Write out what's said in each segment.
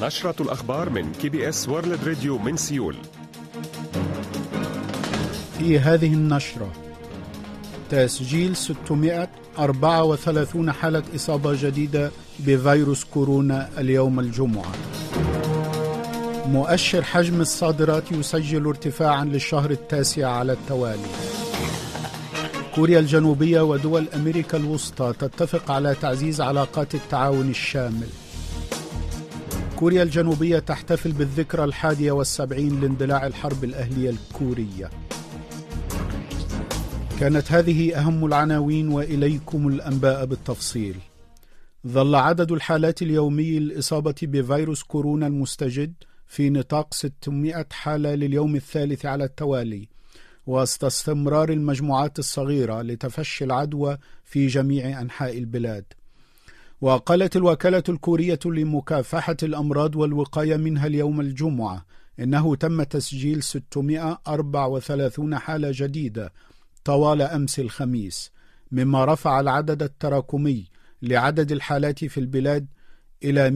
نشرة الأخبار من KBS World Radio من سيول. في هذه النشرة تسجيل 634 حالة إصابة جديدة بفيروس كورونا اليوم الجمعة. مؤشر حجم الصادرات يسجل ارتفاعا للشهر التاسع على التوالي. كوريا الجنوبية ودول أمريكا الوسطى تتفق على تعزيز علاقات التعاون الشامل. كوريا الجنوبية تحتفل بالذكرى 71 لاندلاع الحرب الأهلية الكورية. كانت هذه أهم العناوين وإليكم الأنباء بالتفصيل. ظل عدد الحالات اليومي للإصابة بفيروس كورونا المستجد في نطاق 600 حالة لليوم الثالث على التوالي، وسط استمرار المجموعات الصغيرة لتفشي العدوى في جميع أنحاء البلاد. وقالت الوكالة الكورية لمكافحة الأمراض والوقاية منها اليوم الجمعة إنه تم تسجيل 634 حالة جديدة طوال أمس الخميس، مما رفع العدد التراكمي لعدد الحالات في البلاد إلى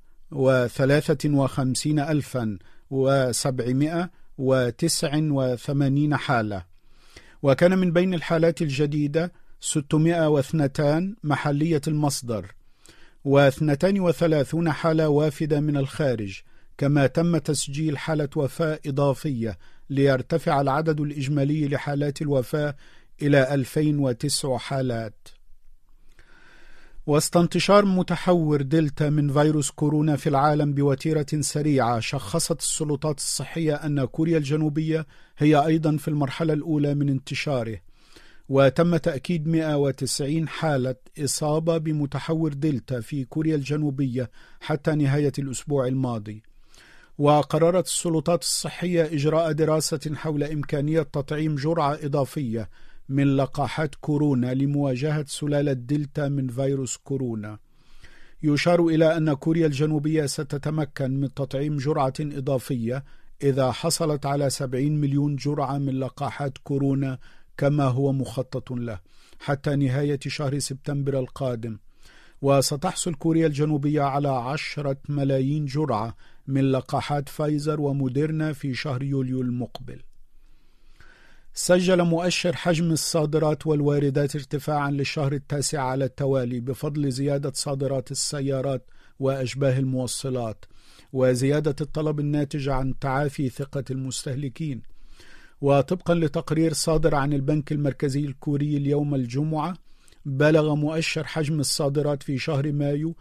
153,789 حالة. وكان من بين الحالات الجديدة 602 محلية المصدر، و32 حالة وافدة من الخارج، كما تم تسجيل حالة وفاة إضافية ليرتفع العدد الإجمالي لحالات الوفاة إلى 2009 حالات. وسط انتشار متحور دلتا من فيروس كورونا في العالم بوتيرة سريعة، شخصت السلطات الصحية أن كوريا الجنوبية هي أيضا في المرحلة الأولى من انتشاره، وتم تأكيد 190 حالة إصابة بمتحور دلتا في كوريا الجنوبية حتى نهاية الأسبوع الماضي. وقررت السلطات الصحية إجراء دراسة حول إمكانية تطعيم جرعة إضافية من لقاحات كورونا لمواجهة سلالة دلتا من فيروس كورونا. يشار إلى أن كوريا الجنوبية ستتمكن من تطعيم جرعة إضافية إذا حصلت على 70 مليون جرعة من لقاحات كورونا كما هو مخطط له حتى نهاية شهر سبتمبر القادم. وستحصل كوريا الجنوبية على 10 ملايين جرعة من لقاحات فايزر وموديرنا في شهر يوليو المقبل. سجل مؤشر حجم الصادرات والواردات ارتفاعا للشهر التاسع على التوالي بفضل زيادة صادرات السيارات وأشباه الموصلات، وزيادة الطلب الناتج عن تعافي ثقة المستهلكين. وطبقا لتقرير صادر عن البنك المركزي الكوري اليوم الجمعة، بلغ مؤشر حجم الصادرات في شهر مايو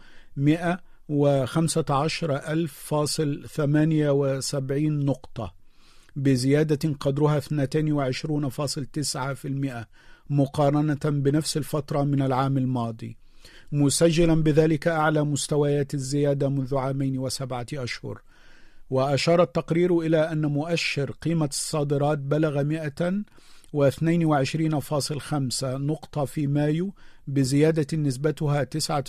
115,000.78 نقطة، بزيادة قدرها 22.9% مقارنة بنفس الفترة من العام الماضي، مسجلا بذلك أعلى مستويات الزيادة منذ 2 و7 أشهر. وأشار التقرير إلى أن مؤشر قيمة الصادرات بلغ 122.5 نقطة في مايو، بزيادة نسبتها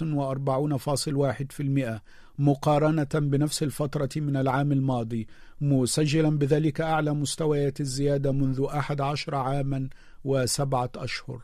49.1% مقارنة بنفس الفترة من العام الماضي، مسجلا بذلك أعلى مستويات الزيادة منذ 11 عاما و7 أشهر.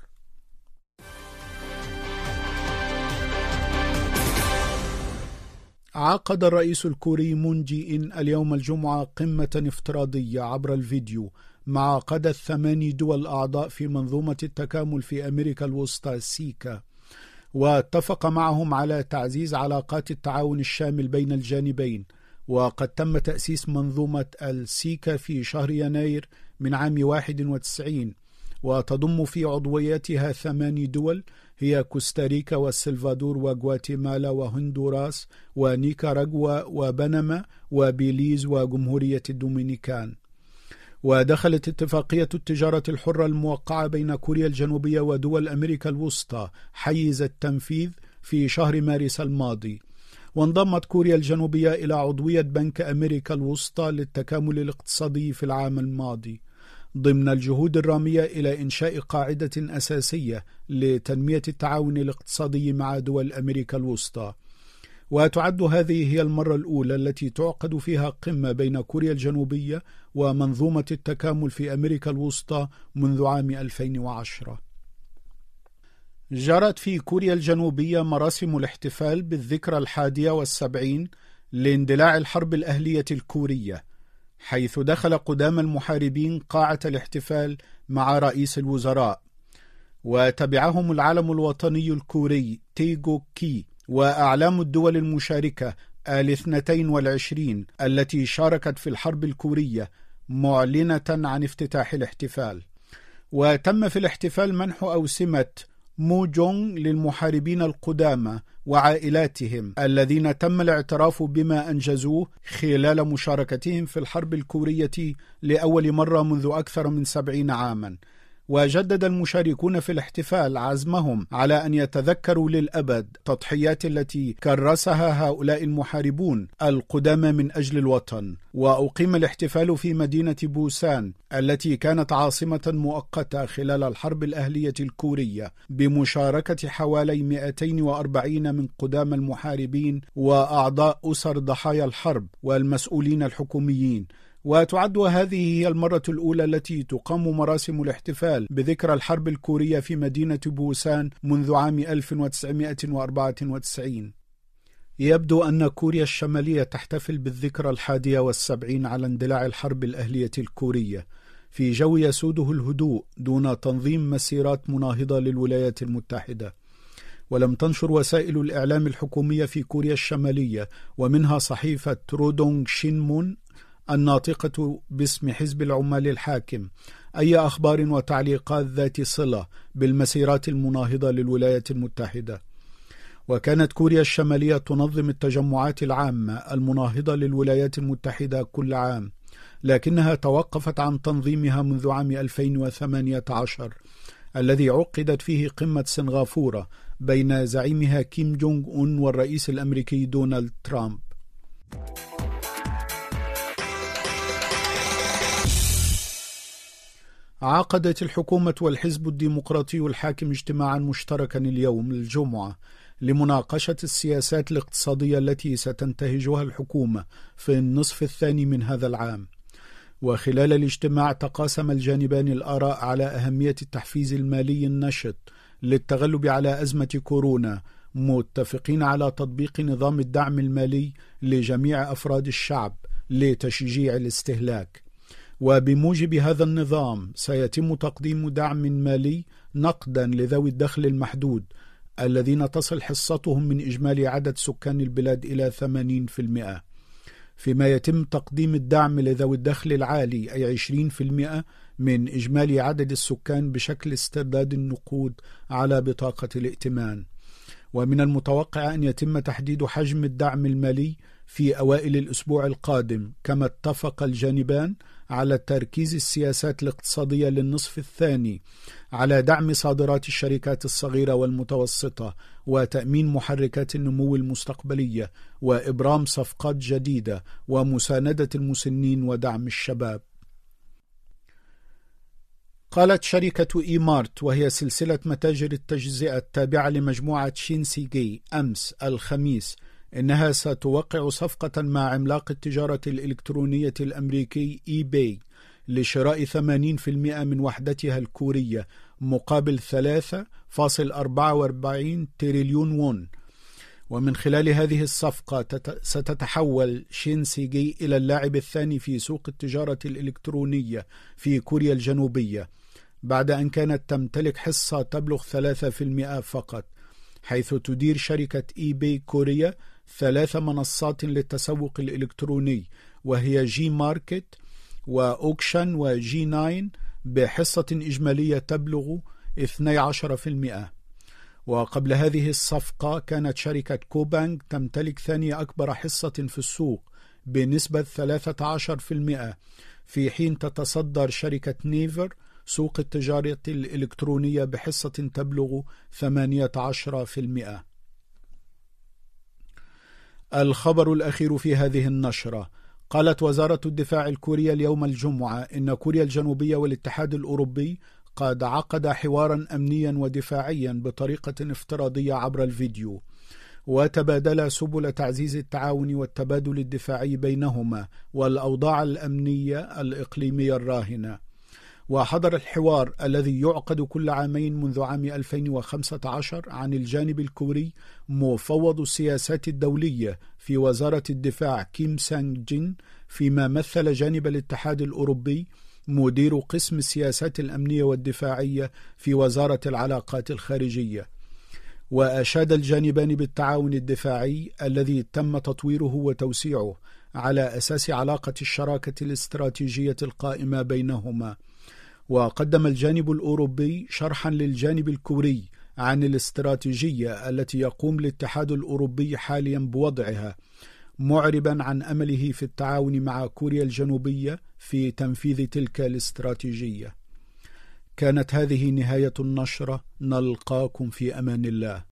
عقد الرئيس الكوري مون جي إن اليوم الجمعة قمة افتراضية عبر الفيديو مع قادة 8 دول أعضاء في منظومة التكامل في أمريكا الوسطى سيكا، واتفق معهم على تعزيز علاقات التعاون الشامل بين الجانبين. وقد تم تأسيس منظومة السيكا في شهر يناير من عام 91، وتضم في عضويتها 8 دول هي كوستاريكا والسلفادور وغواتيمالا وهندوراس ونيكاراغوا وبنما وبيليز وجمهورية الدومينيكان. ودخلت اتفاقية التجارة الحرة الموقعة بين كوريا الجنوبية ودول أمريكا الوسطى حيز التنفيذ في شهر مارس الماضي. وانضمت كوريا الجنوبية إلى عضوية بنك أمريكا الوسطى للتكامل الاقتصادي في العام الماضي، ضمن الجهود الرامية إلى إنشاء قاعدة أساسية لتنمية التعاون الاقتصادي مع دول أمريكا الوسطى. وتعد هذه هي المرة الأولى التي تعقد فيها قمة بين كوريا الجنوبية ومنظومة التكامل في أمريكا الوسطى منذ عام 2010. جرت في كوريا الجنوبية مراسم الاحتفال بالذكرى 71 لاندلاع الحرب الأهلية الكورية، حيث دخل قدام المحاربين قاعة الاحتفال مع رئيس الوزراء، وتبعهم العلم الوطني الكوري تيغو كي وأعلام الدول المشاركة 22 التي شاركت في الحرب الكورية معلنة عن افتتاح الاحتفال. وتم في الاحتفال منح أوسمة موجونغ للمحاربين القدامى وعائلاتهم الذين تم الاعتراف بما أنجزوه خلال مشاركتهم في الحرب الكورية لأول مرة منذ أكثر من 70 عاما. وجدد المشاركون في الاحتفال عزمهم على أن يتذكروا للأبد التضحيات التي كرسها هؤلاء المحاربون القدامى من أجل الوطن. وأقيم الاحتفال في مدينة بوسان التي كانت عاصمة مؤقتة خلال الحرب الأهلية الكورية، بمشاركة حوالي 240 من قدامى المحاربين وأعضاء أسر ضحايا الحرب والمسؤولين الحكوميين. وتعد هذه هي المرة الأولى التي تقام مراسم الاحتفال بذكرى الحرب الكورية في مدينة بوسان منذ عام 1994. يبدو أن كوريا الشمالية تحتفل بالذكرى 71 على اندلاع الحرب الأهلية الكورية في جو يسوده الهدوء دون تنظيم مسيرات مناهضة للولايات المتحدة. ولم تنشر وسائل الإعلام الحكومية في كوريا الشمالية، ومنها صحيفة رودونغ شينمون الناطقة باسم حزب العمال الحاكم، أي أخبار وتعليقات ذات صلة بالمسيرات المناهضة للولايات المتحدة. وكانت كوريا الشمالية تنظم التجمعات العامة المناهضة للولايات المتحدة كل عام، لكنها توقفت عن تنظيمها منذ عام 2018 الذي عقدت فيه قمة سنغافورة بين زعيمها كيم جونغ أون والرئيس الأمريكي دونالد ترامب. عقدت الحكومة والحزب الديمقراطي الحاكم اجتماعا مشتركا اليوم الجمعة لمناقشة السياسات الاقتصادية التي ستنتهجها الحكومة في النصف الثاني من هذا العام. وخلال الاجتماع تقاسم الجانبان الآراء على أهمية التحفيز المالي النشط للتغلب على أزمة كورونا، متفقين على تطبيق نظام الدعم المالي لجميع أفراد الشعب لتشجيع الاستهلاك. وبموجب هذا النظام سيتم تقديم دعم مالي نقدا لذوي الدخل المحدود الذين تصل حصتهم من إجمالي عدد سكان البلاد إلى 80%، فيما يتم تقديم الدعم لذوي الدخل العالي أي 20% من إجمالي عدد السكان بشكل استرداد النقود على بطاقة الائتمان. ومن المتوقع أن يتم تحديد حجم الدعم المالي في أوائل الأسبوع القادم، كما اتفق الجانبان على تركيز السياسات الاقتصادية للنصف الثاني على دعم صادرات الشركات الصغيرة والمتوسطة وتأمين محركات النمو المستقبلية وإبرام صفقات جديدة ومساندة المسنين ودعم الشباب. قالت شركة إيمارت وهي سلسلة متاجر التجزئة التابعة لمجموعة شينسيجي أمس الخميس إنها ستوقع صفقة مع عملاق التجارة الإلكترونية الأمريكي إيباي لشراء 80% من وحدتها الكورية مقابل 3.44 تريليون وون. ومن خلال هذه الصفقة ستتحول شينسيجي إلى اللاعب الثاني في سوق التجارة الإلكترونية في كوريا الجنوبية، بعد أن كانت تمتلك حصة تبلغ 3% فقط، حيث تدير شركة إيباي كوريا 3 منصات للتسوق الإلكتروني، وهي جي ماركت وأوكشن وجي 9 بحصة إجمالية تبلغ 12%. وقبل هذه الصفقة كانت شركة كوبانج تمتلك ثاني أكبر حصة في السوق بنسبة 13%، في حين تتصدر شركة نيفر سوق التجارة الإلكترونية بحصة تبلغ 18%. الخبر الأخير في هذه النشرة: قالت وزارة الدفاع الكورية اليوم الجمعة إن كوريا الجنوبية والاتحاد الأوروبي قد عقد حوارا أمنيا ودفاعيا بطريقة افتراضية عبر الفيديو، وتبادلا سبل تعزيز التعاون والتبادل الدفاعي بينهما والأوضاع الأمنية الإقليمية الراهنة. وحضر الحوار الذي يعقد كل عامين منذ عام 2015 عن الجانب الكوري مفوض السياسات الدولية في وزارة الدفاع كيم سانغ جين، فيما مثل جانب الاتحاد الأوروبي مدير قسم السياسات الأمنية والدفاعية في وزارة العلاقات الخارجية. وأشاد الجانبان بالتعاون الدفاعي الذي تم تطويره وتوسيعه على أساس علاقة الشراكة الاستراتيجية القائمة بينهما. وقدم الجانب الأوروبي شرحا للجانب الكوري عن الاستراتيجية التي يقوم الاتحاد الأوروبي حاليا بوضعها، معربا عن أمله في التعاون مع كوريا الجنوبية في تنفيذ تلك الاستراتيجية. كانت هذه نهاية النشرة، نلقاكم في أمان الله.